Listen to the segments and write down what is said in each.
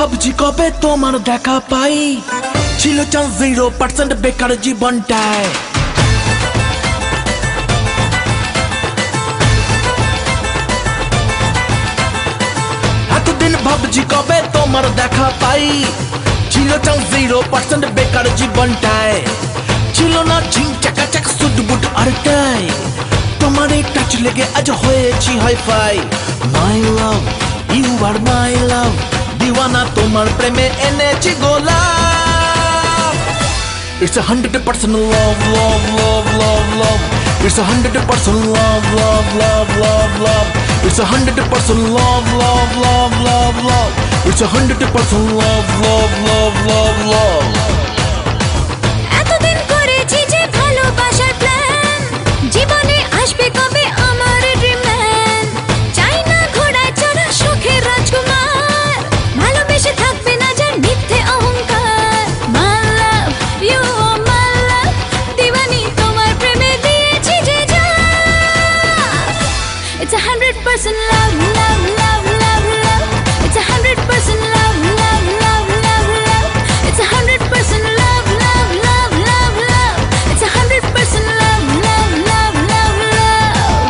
ভাবছি কবে তোমার দেখা পাই, ছিল চান্স 0% বেকার জীবনটায়। এতদিন ভাবছি কবে তোমার দেখা পাই, ছিল চান্স 0% বেকার জীবনটায়। ছিল না ঝিং চাকা চাক সুট বুট আর টাই, তোমার এই টাচ লেগে আজ হয়েছি হাইফাই। মাই লাভ ইউ আর মাই লাভ, দিওয়ানা তোমার প্রেমে এনেছি গোলাপ। It's 100% love, love, love, love, love. It's 100% love, love, love, love, love. It's 100% love, love, love, love, love. It's 100% love, love, love, love, love. এতদিন করেছি যে ভালোবাসার প্ল্যান, জীবনে আসবে কবে আমার ড্রিম ম্যান। চাই না ঘোড়ায় চড়া সুখের রাজকুমার, ভালোবেসে থাকবে না যার মিথ্যে অহংকার। My love, you are my love, দিওয়ানি তোমার প্রেমে দিয়েছি যে জান। It's 100% love, love, love, love, love. It's 100% love, love, love, love, love. It's 100% love, love, love, love, love. It's 100% love, love, love, love, love.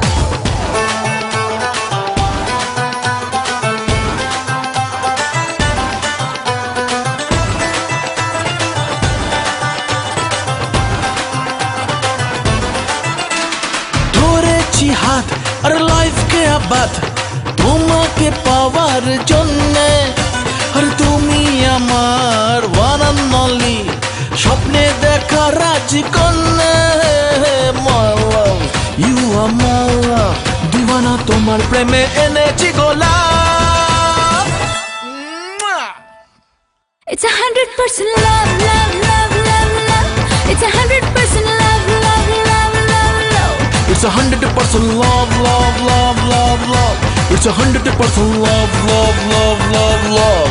ধরেছি হাত আর লাইফকে আবাদ তোমাকে পাওয়ার জন্যে। আর তুমি আমার ওয়ান অ্যান্ড অনলি, স্বপ্নে দেখা রাজকন্যা। My love, you are my love, দিওয়ানা তোমার প্রেমে এনেছি গোলাপ। It's 100% love, love, love, love, love. It's 100% love, love, love, love, love. It's 100% love, love, love, love, love. It's 100% love, love, love, love, love.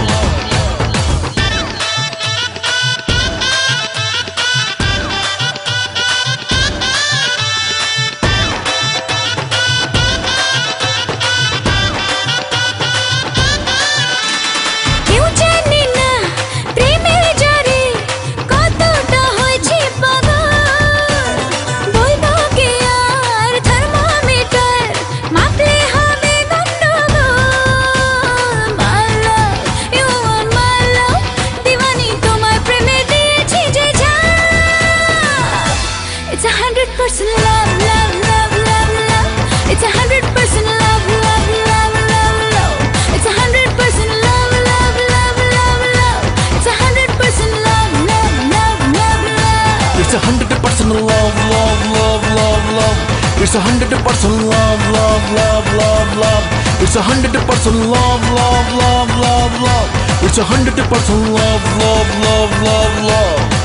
কেউ জানে না প্রেমের জ্বরে কতটা হয়েছে পাগল। বলবো কি আর থার্মোমিটার মাপলে হবে গন্ডগোল। My love, you are my love, দিওয়ানি তোমার প্রেমে দিয়েছি যে জান। It's 100% love, love, love, love, love. It's 100% love, love, love, love, love. It's 100% love, love, love, love, love. It's 100% love, love, love, love, love. It's 100% love, love, love, love, love. It's 100% love, love, love, love, love. It's 100% love, love, love, love, love. It's 100% love, love, love, love, love.